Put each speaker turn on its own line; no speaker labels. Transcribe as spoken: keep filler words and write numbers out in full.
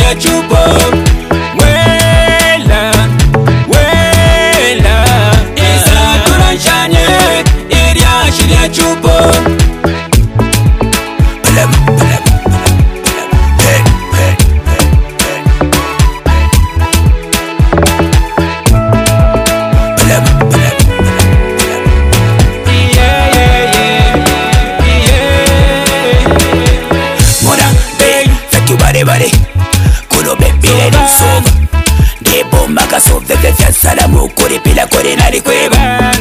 shirya chupo. Wela, wela, isa turanshanye, irya shirya chupo. Blam, blam, hey, hey, hey, blam, blam, yeah, yeah, yeah, yeah. Mona, babe, fake you body, body. Kuno baby, let it sober. De bomba ka so, ve ve fe salamu, kuri pila kuri nari kweba.